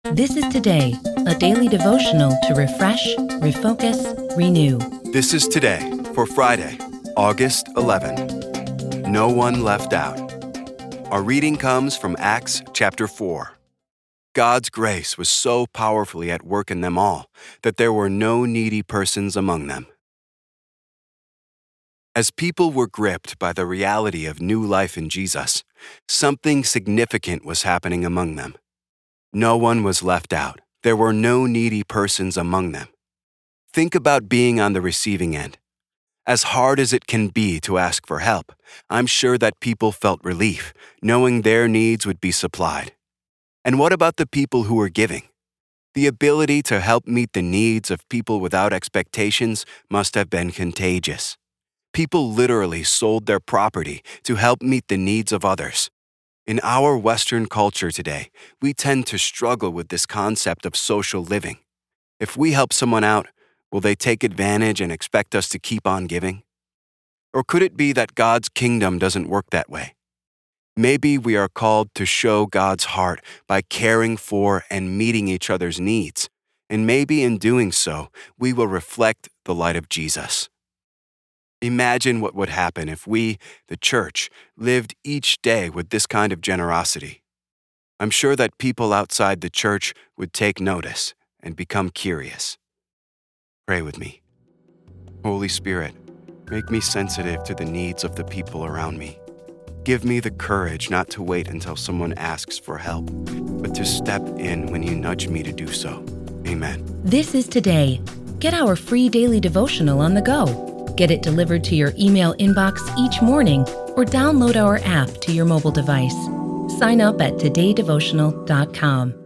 This is Today, a daily devotional to refresh, refocus, renew. This is Today for Friday, August 11. No one left out. Our reading comes from Acts chapter 4. God's grace was so powerfully at work in them all that there were no needy persons among them. As people were gripped by the reality of new life in Jesus, something significant was happening among them. No one was left out. There were no needy persons among them. Think about being on the receiving end. As hard as it can be to ask for help, I'm sure that people felt relief, knowing their needs would be supplied. And what about the people who were giving? The ability to help meet the needs of people without expectations must have been contagious. People literally sold their property to help meet the needs of others. In our Western culture today, we tend to struggle with this concept of social living. If we help someone out, will they take advantage and expect us to keep on giving? Or could it be that God's kingdom doesn't work that way? Maybe we are called to show God's heart by caring for and meeting each other's needs, and maybe in doing so, we will reflect the light of Jesus. Imagine what would happen if we, the church, lived each day with this kind of generosity. I'm sure that people outside the church would take notice and become curious. Pray with me. Holy Spirit, make me sensitive to the needs of the people around me. Give me the courage not to wait until someone asks for help, but to step in when you nudge me to do so. Amen. This is Today. Get our free daily devotional on the go. Get it delivered to your email inbox each morning or download our app to your mobile device. Sign up at todaydevotional.com.